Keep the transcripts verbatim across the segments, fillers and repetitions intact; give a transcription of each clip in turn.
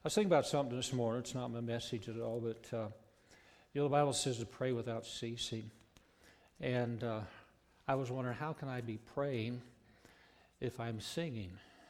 was thinking about something this morning. It's not my message at all, but uh, you know, the Bible says to pray without ceasing. And uh, I was wondering, how can I be praying if I'm singing?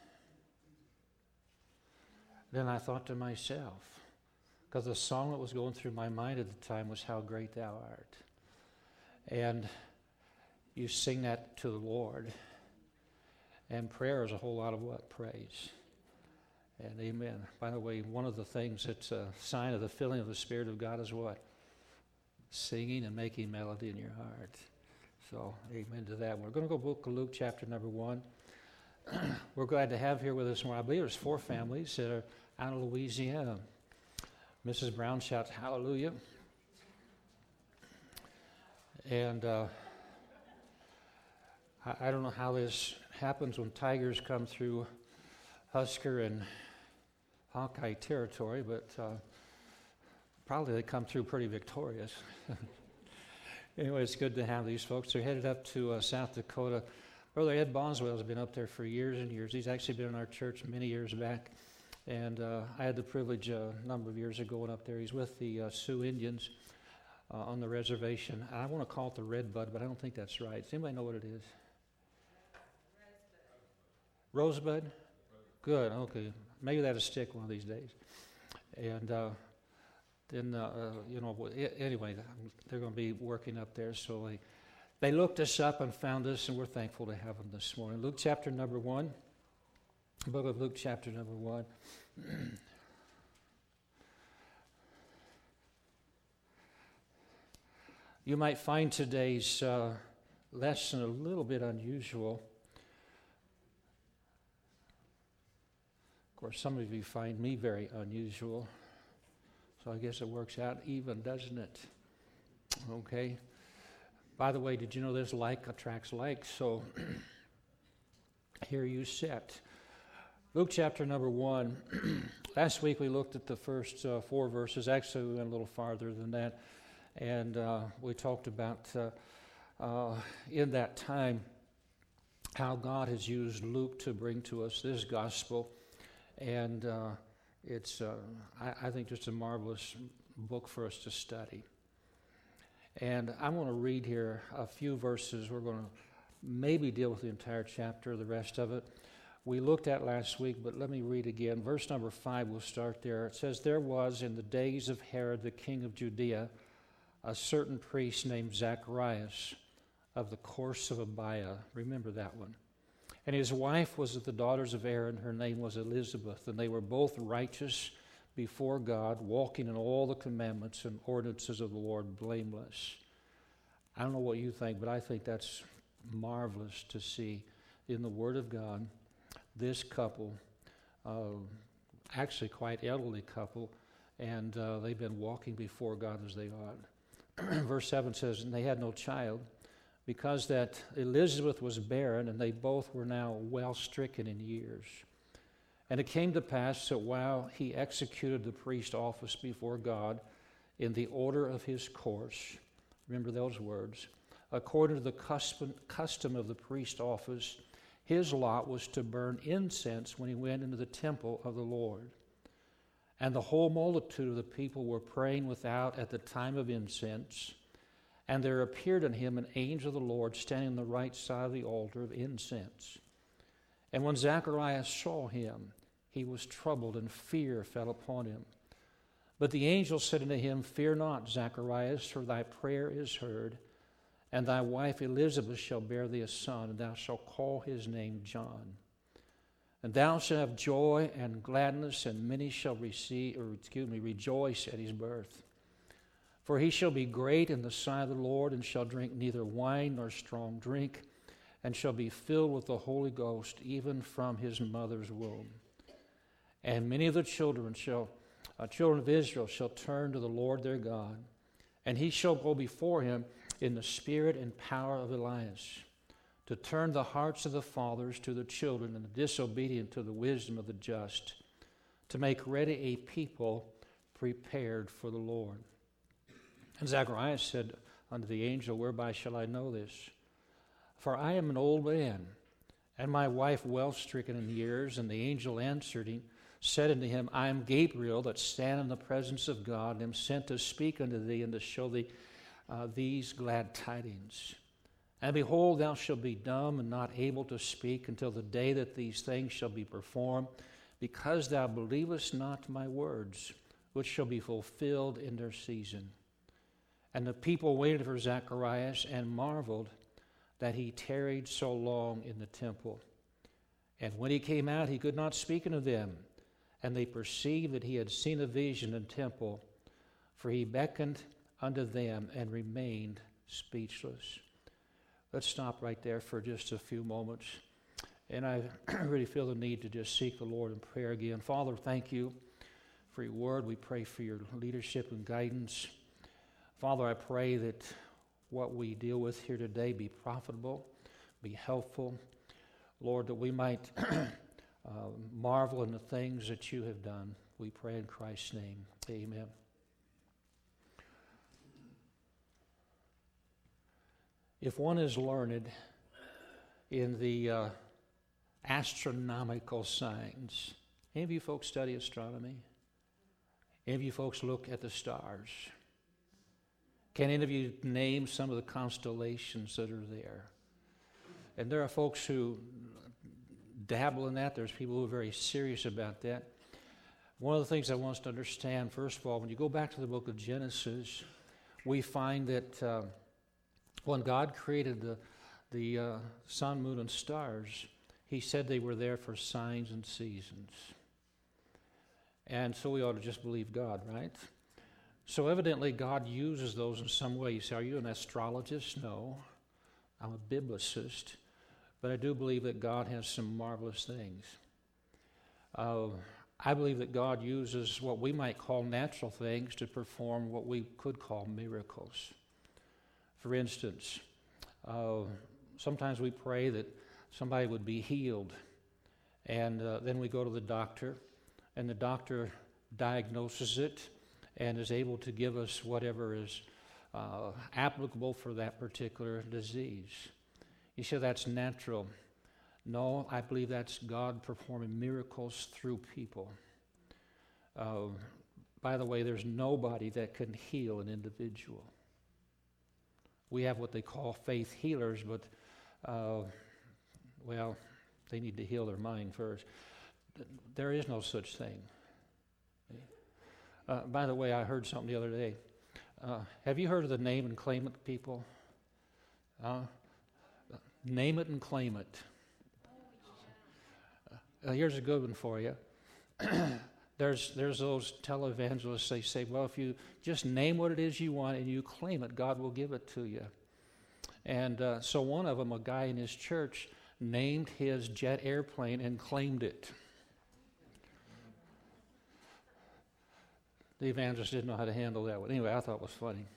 Then I thought to myself, because the song that was going through my mind at the time was How Great Thou Art. And you sing that to the Lord. And prayer is a whole lot of what? Praise. And amen. By the way, one of the things that's a sign of the filling of the Spirit of God is what? Singing and making melody in your heart. So, amen to that. We're going to go book of Luke chapter number one. We're glad to have here with us more. I believe there's four families that are out of Louisiana. Missus Brown shouts hallelujah. And uh, I, I don't know how this happens when Tigers come through Husker and Hawkeye territory, but uh, probably they come through pretty victorious. Anyway, it's good to have these folks. They're headed up to uh, South Dakota. Brother Ed Boswell has been up there for years and years. He's actually been in our church many years back. And uh, I had the privilege uh, a number of years of going up there. He's with the uh, Sioux Indians uh, on the reservation. I want to call it the Redbud, but I don't think that's right. Does anybody know what it is? Rosebud. Rosebud? Good, okay. Maybe that'll stick one of these days. And uh, then, uh, uh, you know, anyway, they're going to be working up there. So they, they looked us up and found us, and we're thankful to have them this morning. Luke chapter number one. Book of Luke chapter number one. You might find today's uh, lesson a little bit unusual. Of course, some of you find me very unusual. So I guess it works out even, doesn't it? Okay. By the way, did you know this like attracts like? So here you sit. Luke chapter number one. Last week we looked at the first uh, four verses. Actually, we went a little farther than that. And uh, we talked about, uh, uh, in that time, how God has used Luke to bring to us this gospel. And uh, it's, uh, I, I think, just a marvelous book for us to study. And I want to read here a few verses. We're going to maybe deal with the entire chapter, the rest of it. We looked at last week, but let me read again. Verse number five, we'll start there. It says, "There was in the days of Herod the king of Judea a certain priest named Zacharias of the course of Abiah." Remember that one. "And his wife was of the daughters of Aaron. Her name was Elizabeth. And they were both righteous before God, walking in all the commandments and ordinances of the Lord, blameless." I don't know what you think, but I think that's marvelous to see in the Word of God. This couple, uh, actually quite elderly couple, and uh, they've been walking before God as they ought. Verse seven says, "And they had no child, because that Elizabeth was barren, and they both were now well stricken in years. And it came to pass that while he executed the priest office before God in the order of his course," remember those words, "according to the custom, custom of the priest office, his lot was to burn incense when he went into the temple of the Lord. And the whole multitude of the people were praying without at the time of incense. And there appeared unto him an angel of the Lord standing on the right side of the altar of incense. And when Zacharias saw him, he was troubled, and fear fell upon him. But the angel said unto him, Fear not, Zacharias, for thy prayer is heard, and thy wife Elizabeth shall bear thee a son, and thou shalt call his name John. And thou shalt have joy and gladness, and many shall receive, or excuse me, rejoice at his birth. For he shall be great in the sight of the Lord, and shall drink neither wine nor strong drink, and shall be filled with the Holy Ghost, even from his mother's womb. And many of the children shall, uh, children of Israel shall turn to the Lord their God, and he shall go before him in the spirit and power of Elias, to turn the hearts of the fathers to the children, and the disobedient to the wisdom of the just, to make ready a people prepared for the Lord. And Zacharias said unto the angel, Whereby shall I know this? For I am an old man, and my wife well stricken in years. And the angel answered him, said unto him, I am Gabriel, that stand in the presence of God, and am sent to speak unto thee, and to show thee uh, these glad tidings. And behold, thou shalt be dumb, and not able to speak, until the day that these things shall be performed, because thou believest not my words, which shall be fulfilled in their season. And the people waited for Zacharias, and marveled that he tarried so long in the temple. And when he came out, he could not speak unto them. And they perceived that he had seen a vision in the temple, for he beckoned unto them and remained speechless. Let's stop right there for just a few moments. And I really feel the need to just seek the Lord in prayer again. Father, thank you for your word. We pray for your leadership and guidance. Father, I pray that what we deal with here today be profitable, be helpful. Lord, that we might uh, marvel in the things that you have done. We pray in Christ's name. Amen. If one is learned in the uh, astronomical signs, any of you folks study astronomy? Any of you folks look at the stars? Can any of you name some of the constellations that are there? And there are folks who dabble in that. There's people who are very serious about that. One of the things I want us to understand, first of all, when you go back to the book of Genesis, we find that uh, when God created the, the uh, sun, moon, and stars, he said they were there for signs and seasons. And so we ought to just believe God, right? So evidently God uses those in some way. You say, are you an astrologist? No, I'm a biblicist. But I do believe that God has some marvelous things. Uh, I believe that God uses what we might call natural things to perform what we could call miracles. For instance, uh, sometimes we pray that somebody would be healed, and uh, then we go to the doctor, and the doctor diagnoses it and is able to give us whatever is uh, applicable for that particular disease. You say that's natural. No, I believe that's God performing miracles through people. Uh, by the way, there's nobody that can heal an individual. We have what they call faith healers, but, uh, well, they need to heal their mind first. There is no such thing. Uh, by the way, I heard something the other day. Uh, have you heard of the name and claim it people? Uh, name it and claim it. Uh, here's a good one for you. There's there's those televangelists, they say, well, if you just name what it is you want and you claim it, God will give it to you. And uh, so one of them, a guy in his church, named his jet airplane and claimed it. The evangelist didn't know how to handle that one. Anyway, I thought it was funny.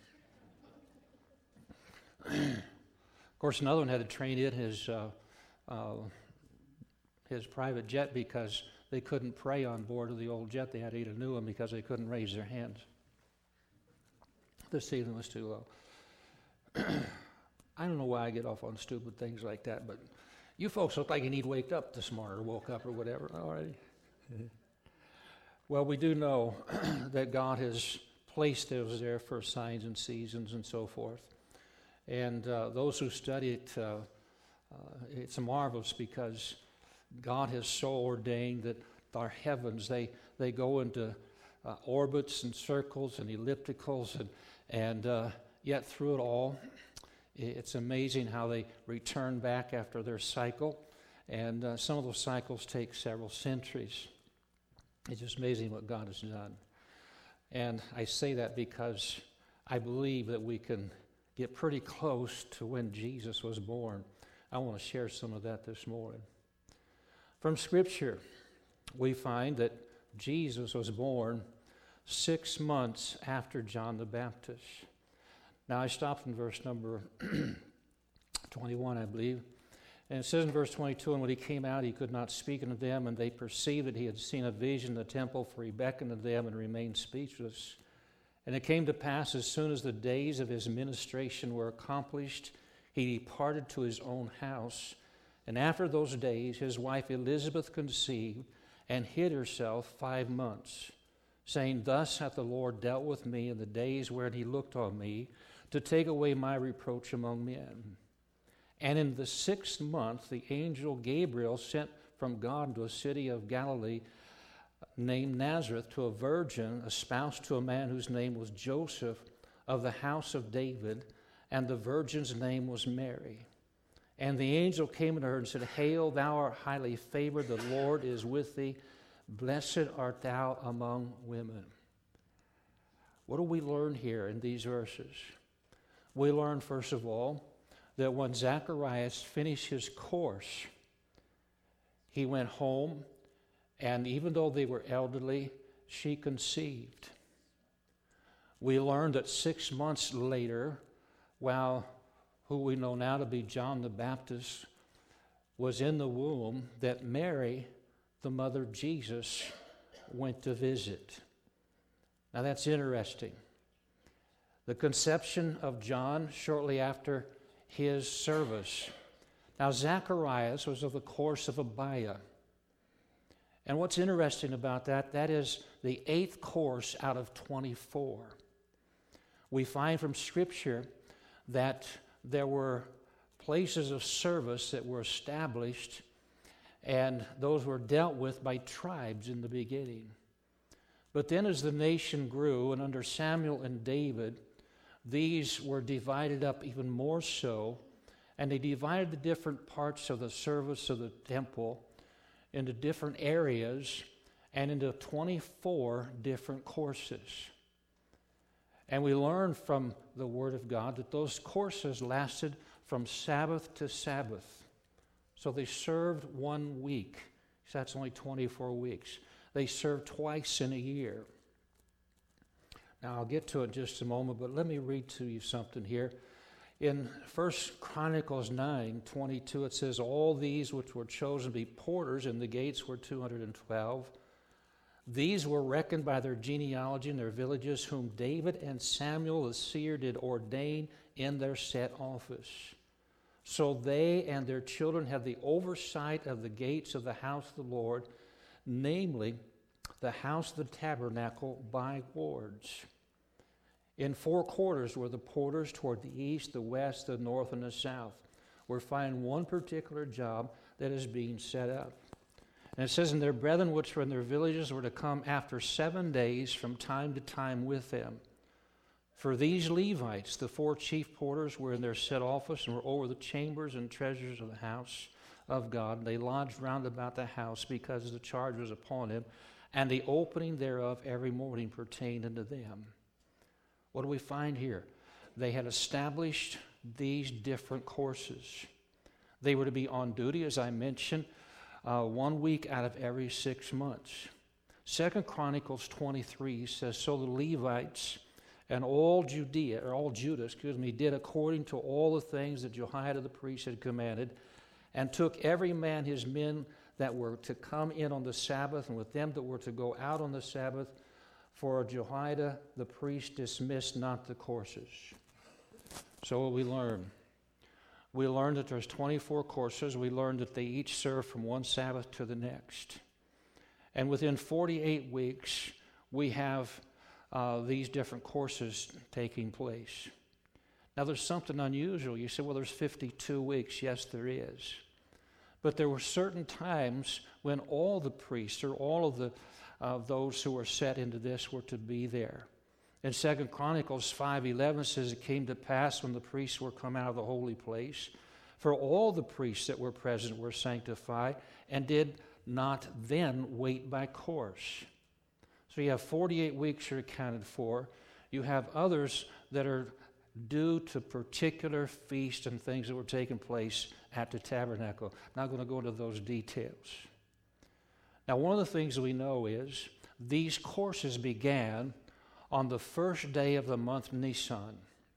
Of course, another one had to train in his, uh, uh, his private jet because they couldn't pray on board of the old jet. They had to eat a new one because they couldn't raise their hands. The ceiling was too low. I don't know why I get off on stupid things like that, but you folks look like you need waked up this morning or woke up or whatever. All right. Well, we do know that God has placed those there for signs and seasons and so forth. And uh, those who study it, uh, uh, it's marvelous because God has so ordained that our heavens, they, they go into uh, orbits and circles and ellipticals, and, and uh, yet through it all, it's amazing how they return back after their cycle. And uh, some of those cycles take several centuries. It's just amazing what God has done. And I say that because I believe that we can get pretty close to when Jesus was born. I want to share some of that this morning. From Scripture, we find that Jesus was born six months after John the Baptist. Now, I stopped in verse number twenty-one, I believe. And it says in verse twenty-two, and when he came out, he could not speak unto them, and they perceived that he had seen a vision in the temple, for he beckoned to them and remained speechless. And it came to pass, as soon as the days of his ministration were accomplished, he departed to his own house. And after those days, his wife Elizabeth conceived, and hid herself five months, saying, Thus hath the Lord dealt with me in the days wherein he looked on me, to take away my reproach among men. And in the sixth month the angel Gabriel sent from God to a city of Galilee named Nazareth, to a virgin espoused to a man whose name was Joseph, of the house of David, and the virgin's name was Mary. And the angel came unto her and said, Hail, thou art highly favored, the Lord is with thee. Blessed art thou among women. What do we learn here in these verses? We learn, first of all, that when Zacharias finished his course, he went home, and even though they were elderly, she conceived. We learned that six months later, while who we know now to be John the Baptist was in the womb, that Mary, the mother of Jesus, went to visit. Now that's interesting. The conception of John shortly after his service. Now Zacharias was of the course of Abiah. And what's interesting about that, that is the eighth course out of twenty-four. We find from Scripture that there were places of service that were established, and those were dealt with by tribes in the beginning. But then as the nation grew, and under Samuel and David, these were divided up even more so, and they divided the different parts of the service of the temple into different areas and into twenty-four different courses. And we learn from the Word of God that those courses lasted from Sabbath to Sabbath. So they served one week. So that's only twenty-four weeks. They served twice in a year. Now I'll get to it in just a moment, but let me read to you something here. In First Chronicles nine twenty-two, it says, All these which were chosen to be porters in the gates were two hundred twelve. These were reckoned by their genealogy and their villages, whom David and Samuel the seer did ordain in their set office. So they and their children had the oversight of the gates of the house of the Lord, namely the house of the tabernacle by wards. In four quarters were the porters toward the east, the west, the north, and the south. We're finding one particular job that is being set up. And it says, And their brethren which were in their villages were to come after seven days from time to time with them. For these Levites, the four chief porters, were in their set office and were over the chambers and treasures of the house of God. They lodged round about the house because the charge was upon him, and the opening thereof every morning pertained unto them. What do we find here? They had established these different courses. They were to be on duty, as I mentioned, uh, one week out of every six months. Second Chronicles twenty-three says, So the Levites and all Judea, or all Judah, excuse me, did according to all the things that Jehoiada the priest had commanded, and took every man his men that were to come in on the Sabbath, and with them that were to go out on the Sabbath, for Jehoiada the priest dismissed not the courses. So what we learn? We learned that there's twenty-four courses. We learned that they each serve from one Sabbath to the next. And within forty-eight weeks, we have uh, these different courses taking place. Now, there's something unusual. You say, well, there's fifty-two weeks. Yes, there is. But there were certain times when all the priests, or all of the uh, those who were set into this, were to be there. In Second Chronicles five eleven says, It came to pass when the priests were come out of the holy place, for all the priests that were present were sanctified, and did not then wait by course. So you have forty-eight weeks are accounted for. You have others that are due to particular feasts and things that were taking place at the tabernacle. I'm not going to go into those details. Now, one of the things that we know is these courses began on the first day of the month Nisan.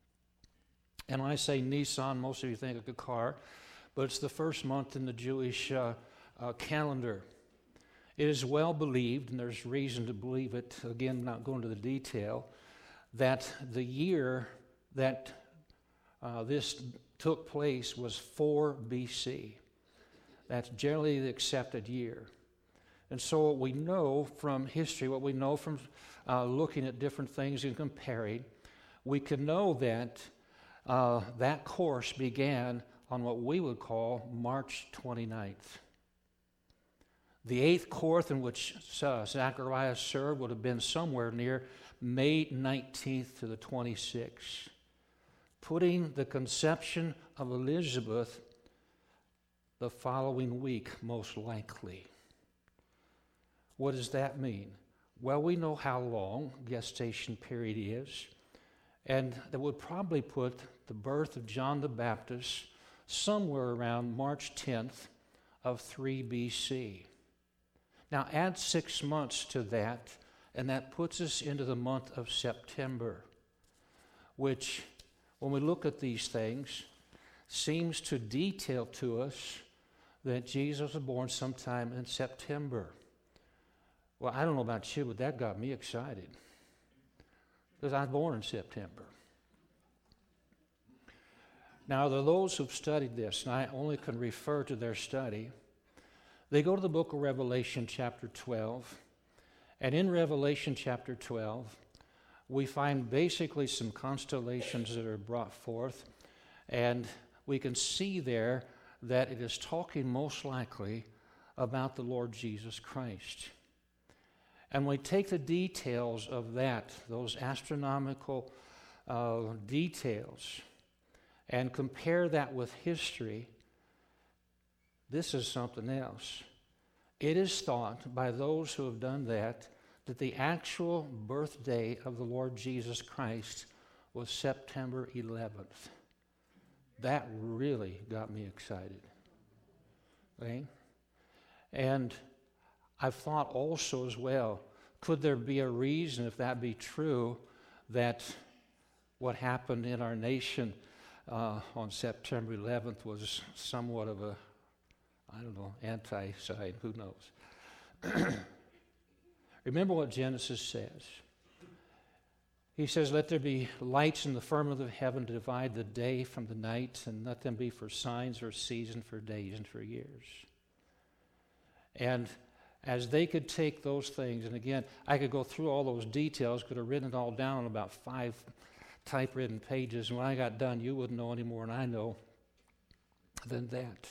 And when I say Nisan, most of you think of a car, but it's the first month in the Jewish uh, uh, calendar. It is well believed, and there's reason to believe it, again, not going into the detail, that the year that uh, this took place was four B C. That's generally the accepted year. And so what we know from history, what we know from uh, looking at different things and comparing, we can know that uh, that course began on what we would call March twenty-ninth. The eighth course in which uh, Zacharias served would have been somewhere near May nineteenth to the twenty-sixth, putting the conception of Elizabeth the following week, most likely. What does that mean? Well, we know how long gestation period is, and that would probably put the birth of John the Baptist somewhere around March tenth of three B C. Now add six months to that, and that puts us into the month of September, which, when we look at these things, seems to detail to us that Jesus was born sometime in September. Well, I don't know about you, but that got me excited, because I was born in September. Now, there are those who've studied this, and I only can refer to their study. They go to the book of Revelation chapter twelve, and in Revelation chapter twelve, we find basically some constellations that are brought forth, and we can see there that it is talking most likely about the Lord Jesus Christ. And we take the details of that, those astronomical uh, details, and compare that with history. This is something else. It is thought by those who have done that that the actual birthday of the Lord Jesus Christ was September eleventh. That really got me excited. Okay? And I've thought also as well, could there be a reason, if that be true, that what happened in our nation uh, on September eleventh was somewhat of a, I don't know, anti-sign, who knows? Remember what Genesis says. He says, let there be lights in the firmament of heaven to divide the day from the night, and let them be for signs or seasons, for days and for years. And as they could take those things, and again, I could go through all those details, could have written it all down on about five typewritten pages, and when I got done, you wouldn't know any more than I know than that.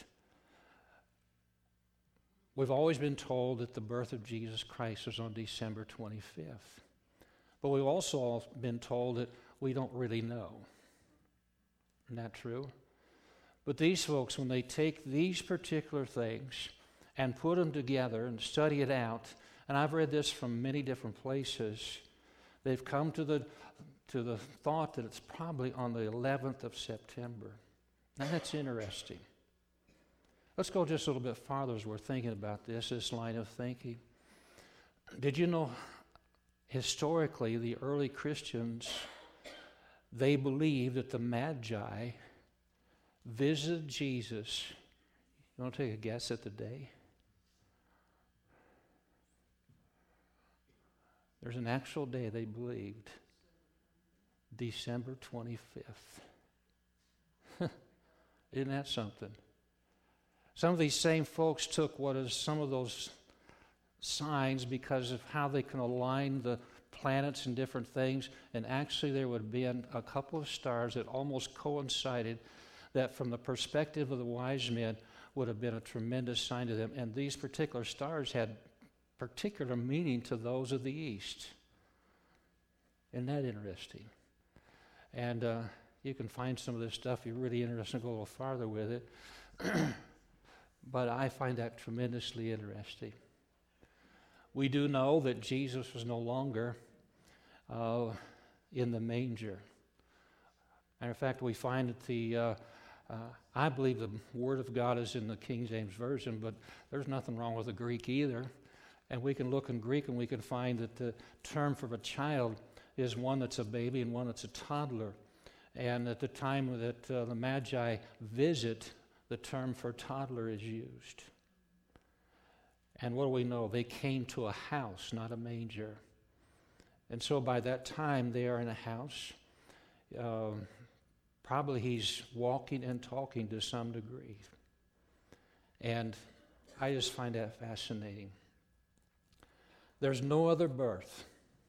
We've always been told that the birth of Jesus Christ was on December twenty-fifth. But we've also been told that we don't really know. Isn't that true? But these folks, when they take these particular things and put them together and study it out, and I've read this from many different places, they've come to the to the thought that it's probably on the eleventh of September. Now that's interesting. Let's go just a little bit farther as we're thinking about this, this line of thinking. Did you know, historically, the early Christians, they believed that the Magi visited Jesus. You want to take a guess at the day? There's an actual day they believed, December twenty-fifth. Isn't that something? Some of these same folks took what is some of those signs because of how they can align the planets and different things, and actually there would be an, a couple of stars that almost coincided, that from the perspective of the wise men would have been a tremendous sign to them, and these particular stars had particular meaning to those of the east. Isn't that interesting? And uh, you can find some of this stuff if you're really interested and go a little farther with it. But I find that tremendously interesting. We do know that Jesus was no longer uh, in the manger. Matter of fact, we find that the, uh, uh, I believe the Word of God is in the King James Version, but there's nothing wrong with the Greek either. And we can look in Greek and we can find that the term for a child is one that's a baby and one that's a toddler. And at the time that uh, the Magi visit, the term for toddler is used. And what do we know? They came to a house, not a manger. And so by that time, they are in a house. Um, probably he's walking and talking to some degree. And I just find that fascinating. There's no other birth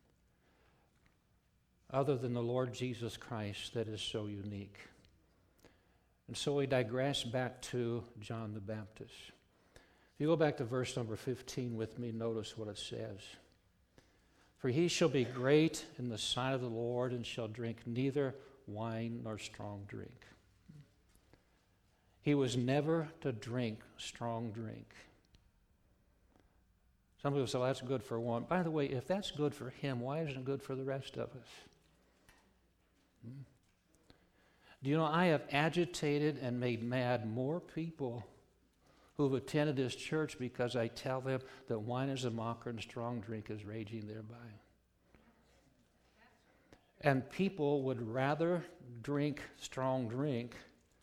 other than the Lord Jesus Christ that is so unique. And so we digress back to John the Baptist. If you go back to verse number fifteen with me, notice what it says. For he shall be great in the sight of the Lord, and shall drink neither wine nor strong drink. He was never to drink strong drink. Some people say, well, that's good for one. By the way, if that's good for him, why isn't it good for the rest of us? Hmm? Do you know, I have agitated and made mad more people who've attended this church because I tell them that wine is a mocker and strong drink is raging thereby. And people would rather drink strong drink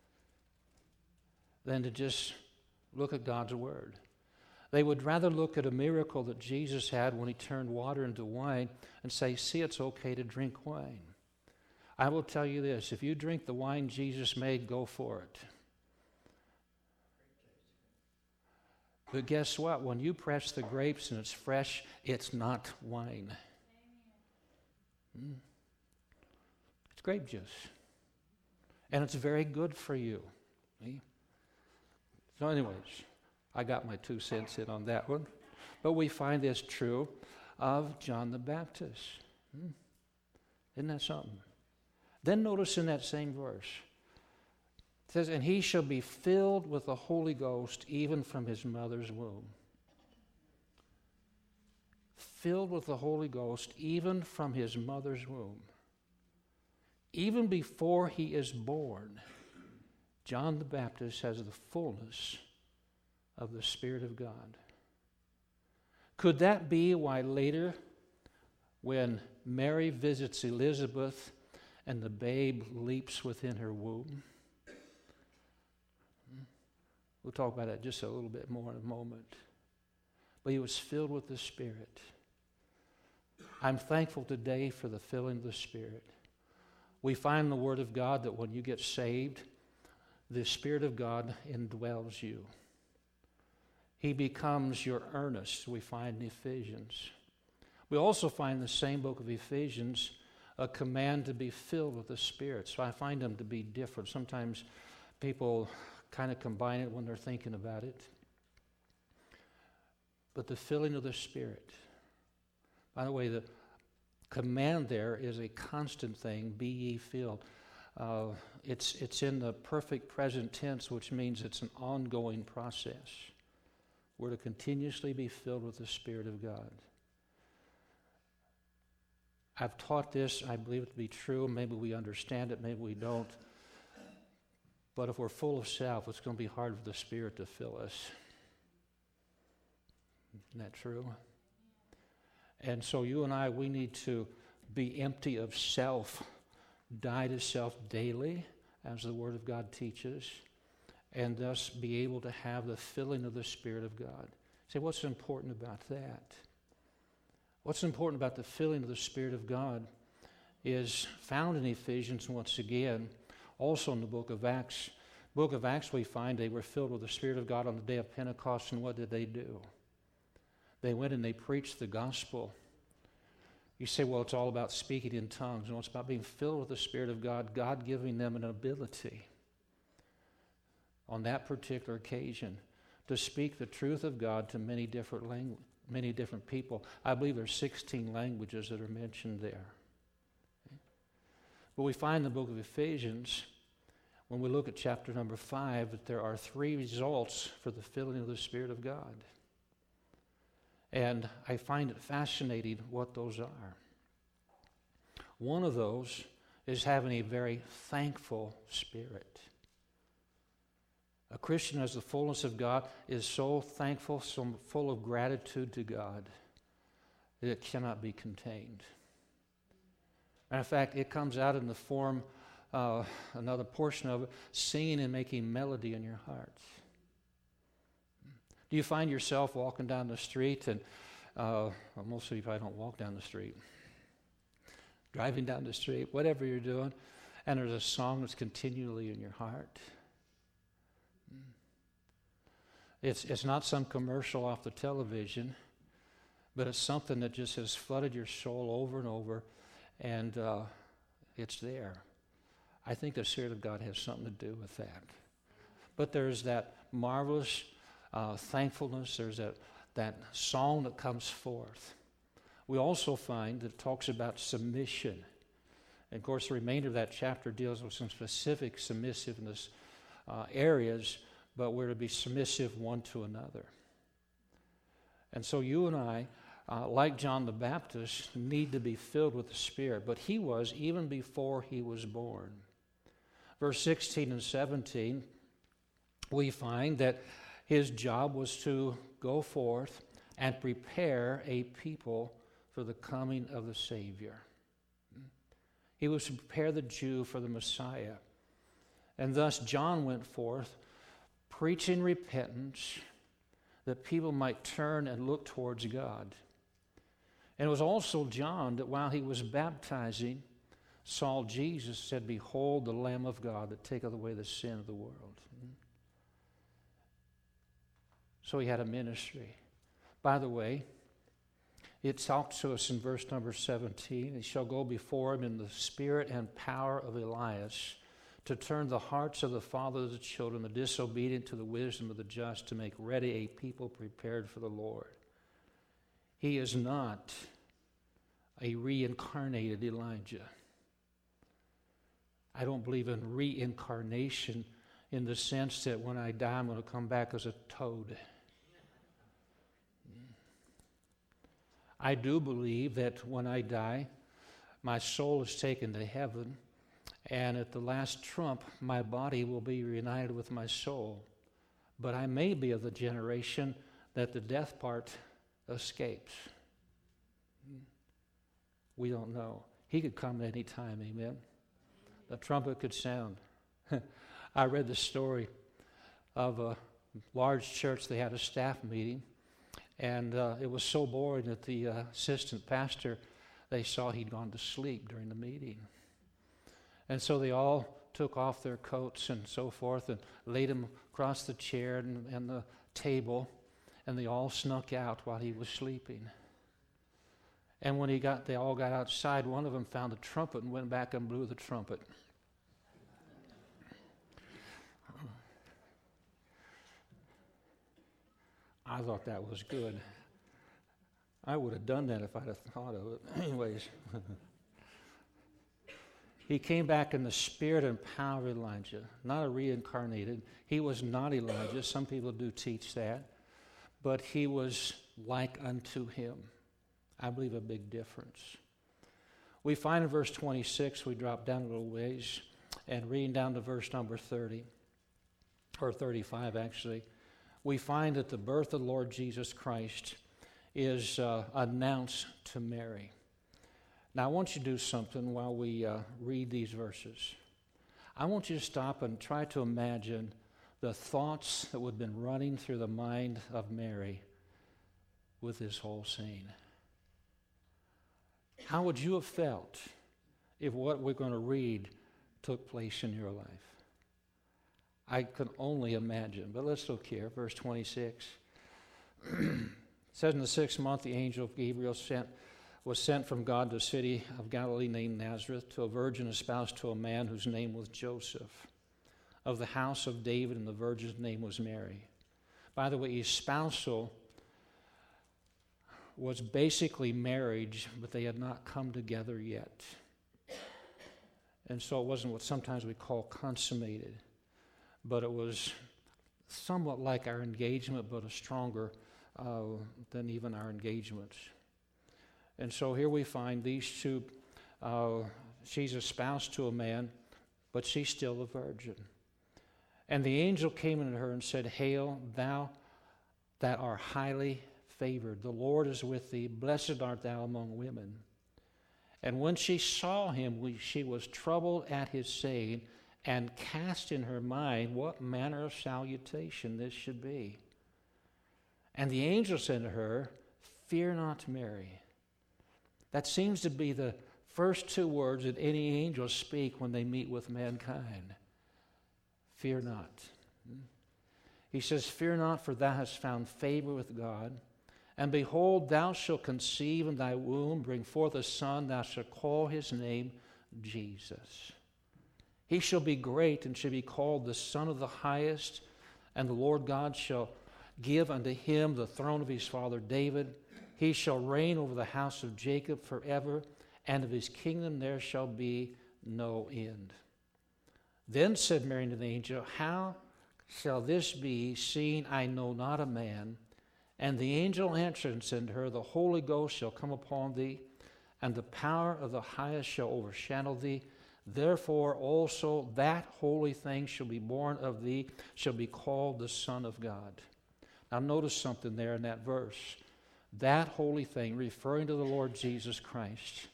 than to just look at God's Word. They would rather look at a miracle that Jesus had when he turned water into wine and say, see, it's okay to drink wine. I will tell you this, if you drink the wine Jesus made, go for it. But guess what? When you press the grapes and it's fresh, it's not wine. Mm. It's grape juice. And it's very good for you. See? So anyways, I got my two cents in on that one. But we find this true of John the Baptist. Mm. Isn't that something? Then notice in that same verse, it says, and he shall be filled with the Holy Ghost even from his mother's womb. Filled with the Holy Ghost even from his mother's womb. Even before he is born, John the Baptist has the fullness of the Spirit of God. Could that be why later, when Mary visits Elizabeth and the babe leaps within her womb? We'll talk about that just a little bit more in a moment. But he was filled with the Spirit. I'm thankful today for the filling of the Spirit. We find in the Word of God that when you get saved, the Spirit of God indwells you. He becomes your earnest, we find in Ephesians. We also find in the same book of Ephesians a command to be filled with the Spirit. So I find them to be different. Sometimes people kind of combine it when they're thinking about it. But the filling of the Spirit. By the way, the command there is a constant thing, be ye filled. Uh, it's, it's in the perfect present tense, which means it's an ongoing process. We're to continuously be filled with the Spirit of God. I've taught this, I believe it to be true. Maybe we understand it, maybe we don't. But if we're full of self, it's going to be hard for the Spirit to fill us. Isn't that true? And so you and I, we need to be empty of self, die to self daily, as the Word of God teaches, and thus be able to have the filling of the Spirit of God. Say, what's important about that? What's important about the filling of the Spirit of God is found in Ephesians once again, also in the book of Acts. Book of Acts we find they were filled with the Spirit of God on the day of Pentecost, and what did they do? They went and they preached the gospel. You say, well, it's all about speaking in tongues. No, it's about being filled with the Spirit of God, God giving them an ability on that particular occasion to speak the truth of God to many different languages. Many different people. I believe there's sixteen languages that are mentioned there. Okay. But we find in the book of Ephesians, when we look at chapter number five, that there are three results for the filling of the Spirit of God. And I find it fascinating what those are. One of those is having a very thankful spirit. A Christian as the fullness of God is so thankful, so full of gratitude to God, that it cannot be contained. Matter of fact, it comes out in the form, uh, another portion of it, singing and making melody in your hearts. Do you find yourself walking down the street, and uh, well, most of you probably don't walk down the street, driving down the street, whatever you're doing, and there's a song that's continually in your heart? It's, it's not some commercial off the television, but it's something that just has flooded your soul over and over, and uh, it's there. I think the Spirit of God has something to do with that. But there's that marvelous uh, thankfulness. There's that, that song that comes forth. We also find that it talks about submission. And of course, the remainder of that chapter deals with some specific submissiveness uh, areas, but we're to be submissive one to another. And so you and I, uh, like John the Baptist, need to be filled with the Spirit. But he was even before he was born. Verse sixteen and seventeen, we find that his job was to go forth and prepare a people for the coming of the Savior. He was to prepare the Jew for the Messiah. And thus John went forth preaching repentance that people might turn and look towards God. And it was also John that while he was baptizing, saw Jesus, said, "Behold the Lamb of God that taketh away the sin of the world." So he had a ministry. By the way, it talks to us in verse number seventeen, "He shall go before him in the spirit and power of Elias, to turn the hearts of the fathers of the children, the disobedient to the wisdom of the just, to make ready a people prepared for the Lord." He is not a reincarnated Elijah. I don't believe in reincarnation in the sense that when I die, I'm going to come back as a toad. I do believe that when I die, my soul is taken to heaven, and at the last trump, my body will be reunited with my soul. But I may be of the generation that the death part escapes. We don't know. He could come at any time, amen? The trumpet could sound. I read the story of a large church. They had a staff meeting, and uh, it was so boring that the uh, assistant pastor, they saw he'd gone to sleep during the meeting. And so they all took off their coats and so forth and laid him across the chair and, and the table, and they all snuck out while he was sleeping. And when he got, they all got outside, one of them found a trumpet and went back and blew the trumpet. I thought that was good. I would have done that if I'd have thought of it. Anyways, he came back in the spirit and power of Elijah, not a reincarnated. He was not Elijah. Some people do teach that. But he was like unto him. I believe a big difference. We find in verse twenty-six, we drop down a little ways, and reading down to verse number thirty, or thirty-five actually, we find that the birth of the Lord Jesus Christ is uh, announced to Mary. Now, I want you to do something while we uh, read these verses. I want you to stop and try to imagine the thoughts that would have been running through the mind of Mary with this whole scene. How would you have felt if what we're going to read took place in your life? I can only imagine, but let's look here, verse twenty-six. It says, "In the sixth month, the angel Gabriel sent, was sent from God to a city of Galilee named Nazareth, to a virgin espoused to a man whose name was Joseph, of the house of David, and the virgin's name was Mary." By the way, espousal was basically marriage, but they had not come together yet. And so it wasn't what sometimes we call consummated, but it was somewhat like our engagement, but a stronger uh, than even our engagements. And so here we find these two, uh, she's espoused to a man, but she's still a virgin. "And the angel came unto her and said, Hail, thou that art highly favored, the Lord is with thee, blessed art thou among women. And when she saw him, we, she was troubled at his saying, and cast in her mind what manner of salutation this should be. And the angel said to her, Fear not, Mary." That seems to be the first two words that any angels speak when they meet with mankind. Fear not. He says, "Fear not, for thou hast found favor with God. And behold, thou shalt conceive in thy womb, bring forth a son, thou shalt call his name Jesus. He shall be great, and shall be called the Son of the Highest, and the Lord God shall give unto him the throne of his father David. He shall reign over the house of Jacob forever, and of his kingdom there shall be no end. Then said Mary to the angel, How shall this be, seeing I know not a man? And the angel answered and said to her, The Holy Ghost shall come upon thee, and the power of the highest shall overshadow thee. Therefore also that holy thing shall be born of thee, shall be called the Son of God. Now notice something there in that verse. That holy thing, referring to the Lord Jesus Christ.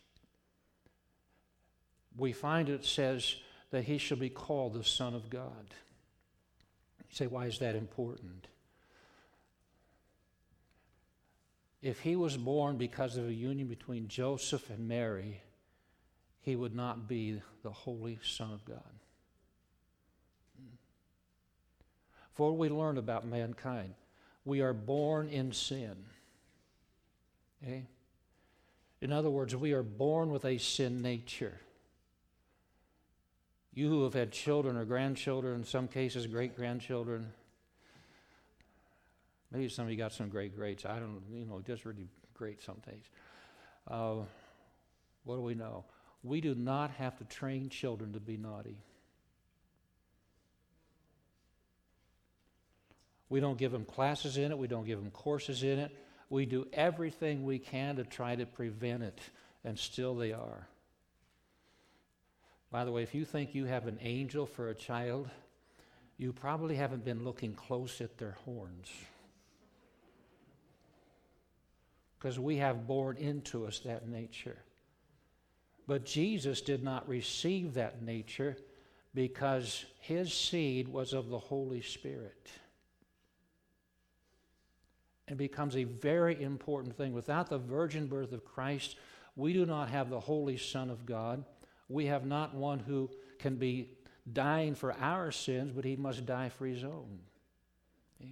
We find it says that he shall be called the Son of God. You say, why is that important? If he was born because of a union between Joseph and Mary, he would not be the Holy Son of God. For we learn about mankind, we are born in sin. Okay? In other words, we are born with a sin nature. You who have had children or grandchildren, in some cases great-grandchildren, maybe some of you got some great greats. I don't, you know, just really great some days. Uh, what do we know? We do not have to train children to be naughty. We don't give them classes in it. We don't give them courses in it. We do everything we can to try to prevent it, and still they are. By the way, if you think you have an angel for a child, you probably haven't been looking close at their horns. Because we have born into us that nature. But Jesus did not receive that nature because his seed was of the Holy Spirit. It becomes a very important thing. Without the virgin birth of Christ, we do not have the Holy Son of God. We have not one who can be dying for our sins, but he must die for his own. Okay?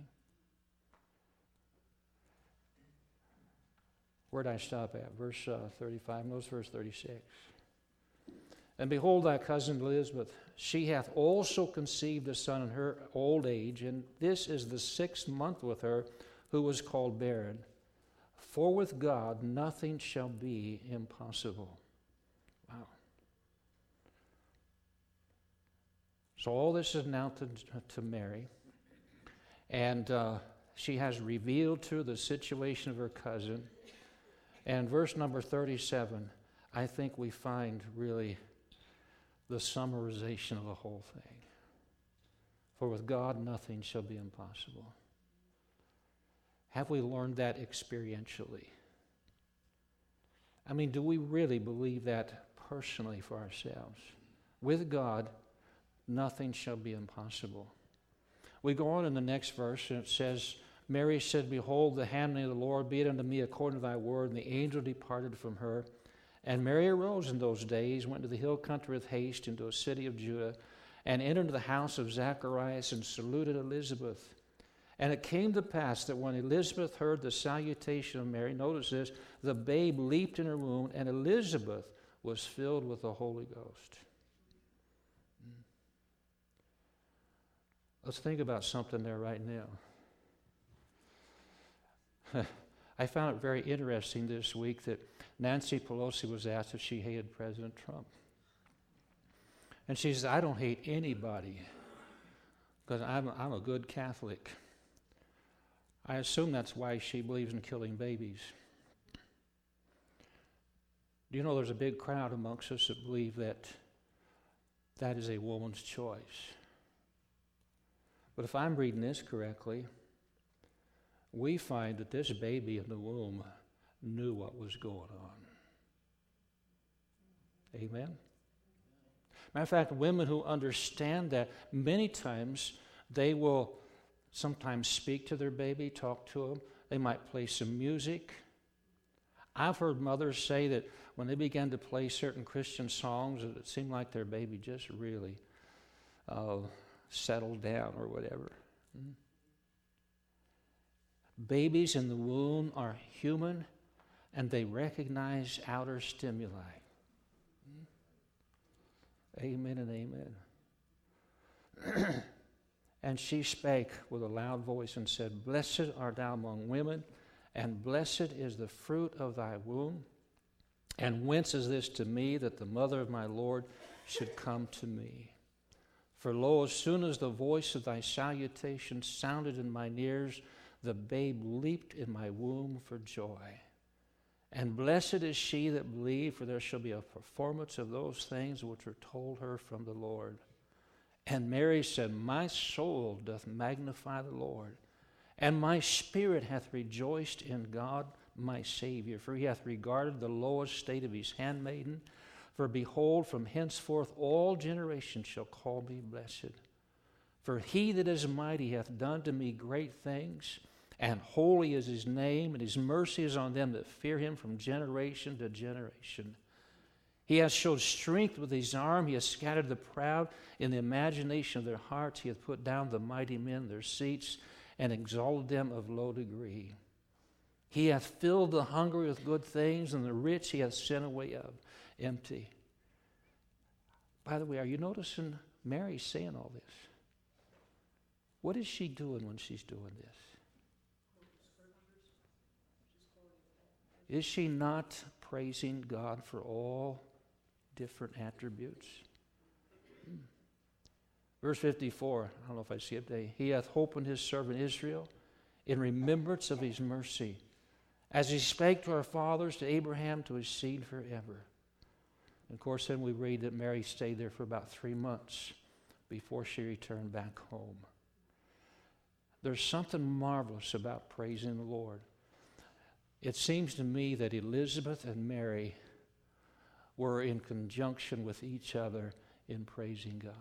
Where did I stop at? Verse uh, thirty-five. Notice verse thirty-six. And behold, thy cousin Elizabeth, she hath also conceived a son in her old age, and this is the sixth month with her, who was called barren. For with God nothing shall be impossible. Wow. So all this is now to, to Mary, and uh, she has revealed to her the situation of her cousin. And verse number thirty-seven, I think we find really the summarization of the whole thing. For with God nothing shall be impossible. Have we learned that experientially? I mean, do we really believe that personally for ourselves? With God, nothing shall be impossible. We go on in the next verse, and it says, Mary said, Behold, the handmaid of the Lord, be it unto me according to thy word. And the angel departed from her. And Mary arose in those days, went to the hill country with haste into a city of Judah, and entered into the house of Zacharias, and saluted Elizabeth. And it came to pass that when Elizabeth heard the salutation of Mary, notice this, the babe leaped in her womb, and Elizabeth was filled with the Holy Ghost. Let's think about something there right now. I found it very interesting this week that Nancy Pelosi was asked if she hated President Trump. And she says, I don't hate anybody because I'm, I'm a good Catholic. I assume that's why she believes in killing babies. Do you know there's a big crowd amongst us that believe that that is a woman's choice? But if I'm reading this correctly, we find that this baby in the womb knew what was going on. Amen? Matter of fact, women who understand that, many times they will sometimes speak to their baby, talk to them. They might play some music. I've heard mothers say that when they began to play certain Christian songs, it seemed like their baby just really uh, settled down or whatever. Babies in the womb are human, and they recognize outer stimuli. Amen and amen. And she spake with a loud voice and said, Blessed art thou among women, and blessed is the fruit of thy womb. And whence is this to me, that the mother of my Lord should come to me? For lo, as soon as the voice of thy salutation sounded in mine ears, the babe leaped in my womb for joy. And blessed is she that believed, for there shall be a performance of those things which were told her from the Lord. And Mary said, My soul doth magnify the Lord, and my spirit hath rejoiced in God my Savior, for he hath regarded the low estate of his handmaiden. For behold, from henceforth all generations shall call me blessed. For he that is mighty hath done to me great things, and holy is his name, and his mercy is on them that fear him from generation to generation. He hath showed strength with his arm. He hath scattered the proud in the imagination of their hearts. He hath put down the mighty men in their seats, and exalted them of low degree. He hath filled the hungry with good things, and the rich he hath sent away of empty. By the way, are you noticing Mary saying all this? What is she doing when she's doing this? Is she not praising God for all different attributes? Hmm. Verse fifty-four, I don't know if I see it today. He hath opened his servant Israel in remembrance of his mercy, as he spake to our fathers, to Abraham, to his seed forever. And of course, then we read that Mary stayed there for about three months before she returned back home. There's something marvelous about praising the Lord. It seems to me that Elizabeth and Mary were in conjunction with each other in praising God.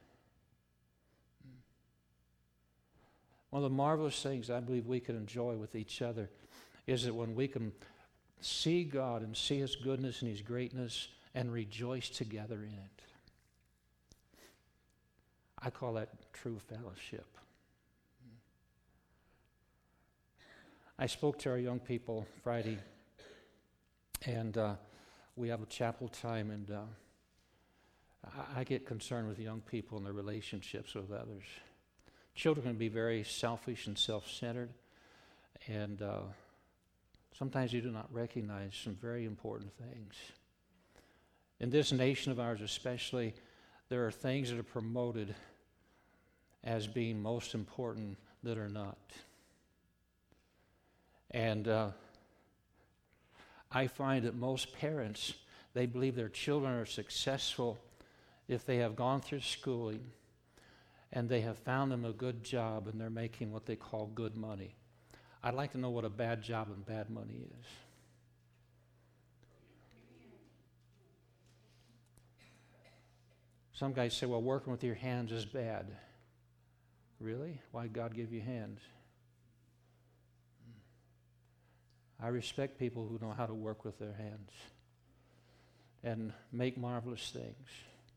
One of the marvelous things I believe we can enjoy with each other is that when we can see God and see his goodness and his greatness and rejoice together in it. I call that true fellowship. I spoke to our young people Friday, and uh, we have a chapel time, and uh, I, I get concerned with young people and their relationships with others. Children can be very selfish and self-centered, and uh, sometimes you do not recognize some very important things. In this nation of ours especially, there are things that are promoted as being most important that are not. And uh, I find that most parents, they believe their children are successful if they have gone through schooling and they have found them a good job and they're making what they call good money. I'd like to know what a bad job and bad money is. Some guys say, well, working with your hands is bad. Really? Why did God give you hands? I respect people who know how to work with their hands and make marvelous things.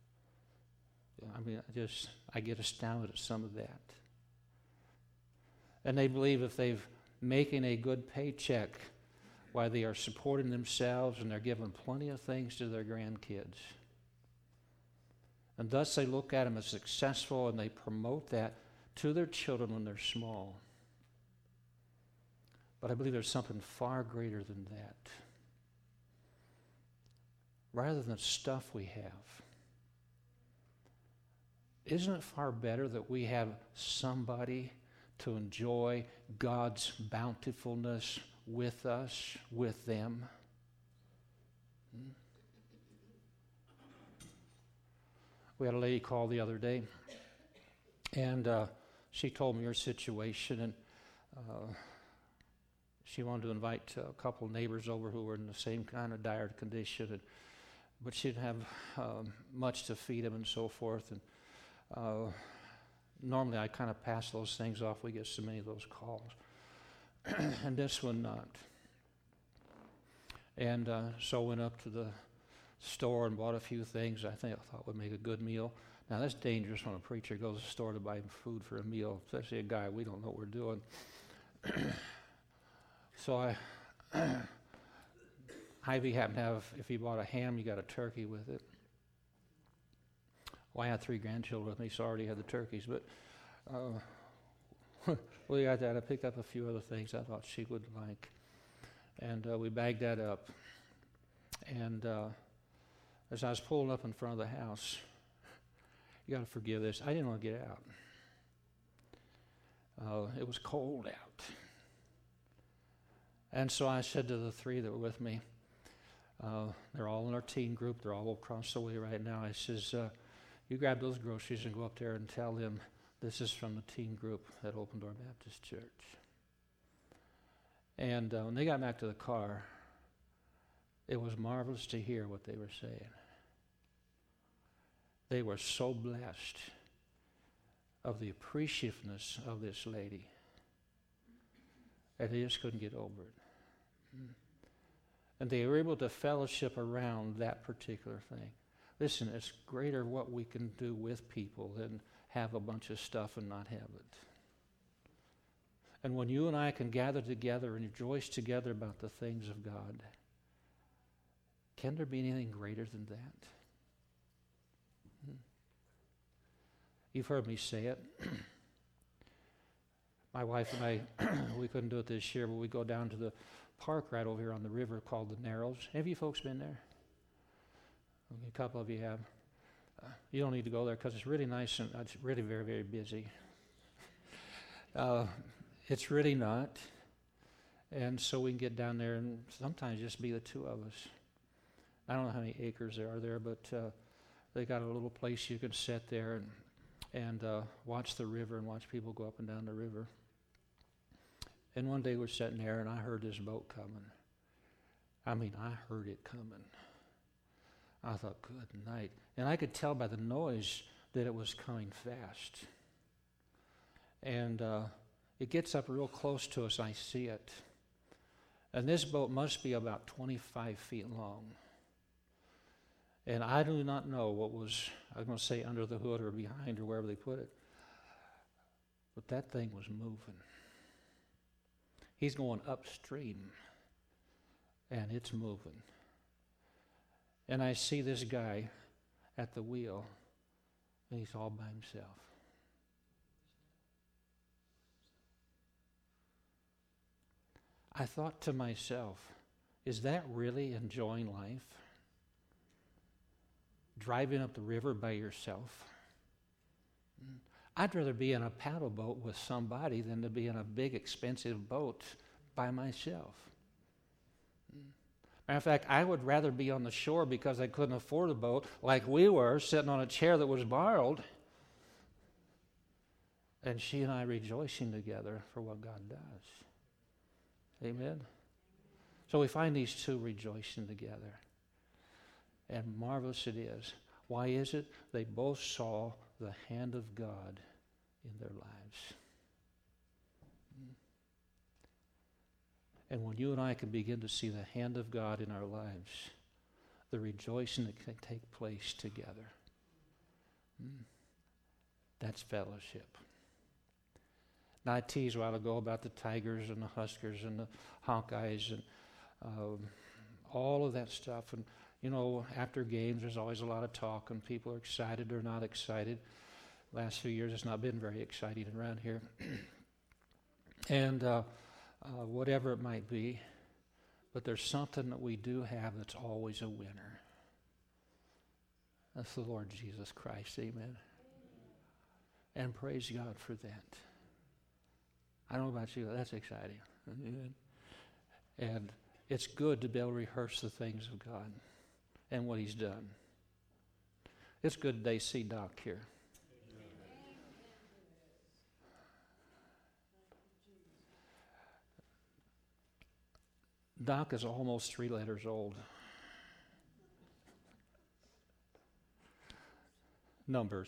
I mean, I just, I get astounded at some of that. And they believe if they've making a good paycheck, why they are supporting themselves and they're giving plenty of things to their grandkids. And thus they look at them as successful and they promote that to their children when they're small. But I believe there's something far greater than that. Rather than the stuff we have, isn't it far better that we have somebody to enjoy God's bountifulness with us, with them? Hmm? We had a lady call the other day, and uh, she told me her situation, and uh, she wanted to invite a couple of neighbors over who were in the same kind of dire condition, and, but she didn't have um, much to feed them and so forth. And uh, normally I kind of pass those things off. We get so many of those calls. And this one not. And uh, so I went up to the store and bought a few things I think I thought would make a good meal. Now that's dangerous when a preacher goes to the store to buy food for a meal, especially a guy. We don't know what we're doing. So I, Ivy happened to have, if you bought a ham, you got a turkey with it. Well, I had three grandchildren with me, so I already had the turkeys, but uh, we got that. I picked up a few other things I thought she would like. And uh, we bagged that up. And uh, as I was pulling up in front of the house, you got to forgive this, I didn't want to get out. Uh, it was cold out. And so I said to the three that were with me, uh, they're all in our teen group, they're all across the way right now. I says, uh, you grab those groceries and go up there and tell them this is from the teen group at Open Door Baptist Church. And uh, when they got back to the car, it was marvelous to hear what they were saying. They were so blessed of the appreciativeness of this lady, and they just couldn't get over it. And they were able to fellowship around that particular thing. Listen, it's greater what we can do with people than have a bunch of stuff and not have it. And when you and I can gather together and rejoice together about the things of God, can there be anything greater than that? Hmm. You've heard me say it. My wife and I, we couldn't do it this year, but we go down to the park right over here on the river called the Narrows. Have you folks been there? Okay, a couple of you have. Uh, you don't need to go there because it's really nice and it's really very, very busy. uh, it's really not. And so we can get down there and sometimes just be the two of us. I don't know how many acres there are there, but uh, they got a little place you can sit there and, and uh, watch the river and watch people go up and down the river. And one day we're sitting there and I heard this boat coming. I mean, I heard it coming. I thought, good night. And I could tell by the noise that it was coming fast. And uh, it gets up real close to us. I see it. And this boat must be about twenty-five feet long. And I do not know what was, I was going to say under the hood or behind or wherever they put it. But that thing was moving. He's going upstream. And it's moving. And I see this guy at the wheel, and he's all by himself. I thought to myself, is that really enjoying life? Driving up the river by yourself? I'd rather be in a paddle boat with somebody than to be in a big, expensive boat by myself. Matter of fact, I would rather be on the shore because I couldn't afford a boat like we were, sitting on a chair that was borrowed, and she and I rejoicing together for what God does. Amen? So we find these two rejoicing together. And marvelous it is. Why is it? They both saw the hand of God in their lives. And when you and I can begin to see the hand of God in our lives, the rejoicing that can take place together, that's fellowship. Now, I teased a while ago about the Tigers and the Huskers and the Hawkeyes and um, all of that stuff. And, you know, after games, there's always a lot of talk, and people are excited or not excited. Last few years, it's not been very exciting around here. and uh, uh, whatever it might be, but there's something that we do have that's always a winner. That's the Lord Jesus Christ, amen. And praise God for that. I don't know about you, that's exciting. Amen. And it's good to be able to rehearse the things of God and what He's done. It's good today to see Doc here. Doc is almost three letters old. Numbers.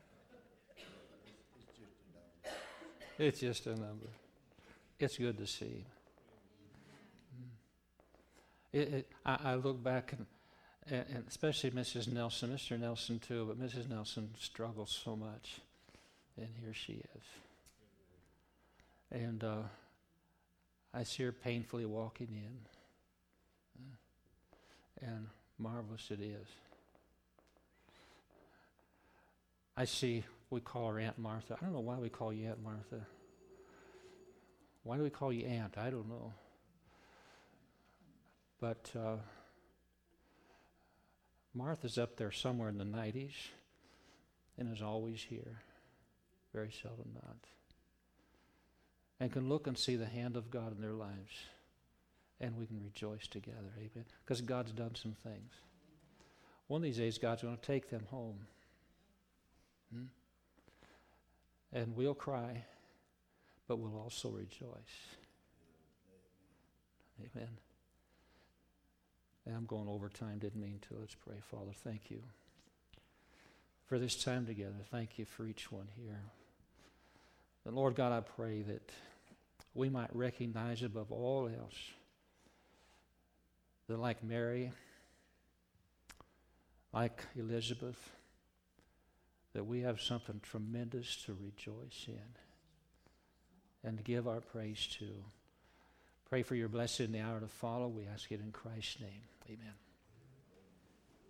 It's just a number. It's good to see. It, it, I, I look back, and, and, and especially Missus Nelson, Mister Nelson too, but Missus Nelson struggles so much, and here she is. And uh, I see her painfully walking in. And marvelous it is. I see, we call her Aunt Martha. I don't know why we call you Aunt Martha. Why do we call you Aunt? I don't know. But uh, Martha's up there somewhere in the nineties and is always here. Very seldom not. And can look and see the hand of God in their lives. And we can rejoice together, amen? Because God's done some things. One of these days, God's going to take them home. Hmm? And we'll cry, but we'll also rejoice. Amen. And I'm going over time, didn't mean to. Let's pray. Father, thank you for this time together. Thank you for each one here. And Lord God, I pray that we might recognize above all else that like Mary, like Elizabeth, that we have something tremendous to rejoice in and to give our praise to. Pray for your blessing in the hour to follow. We ask it in Christ's name. Amen.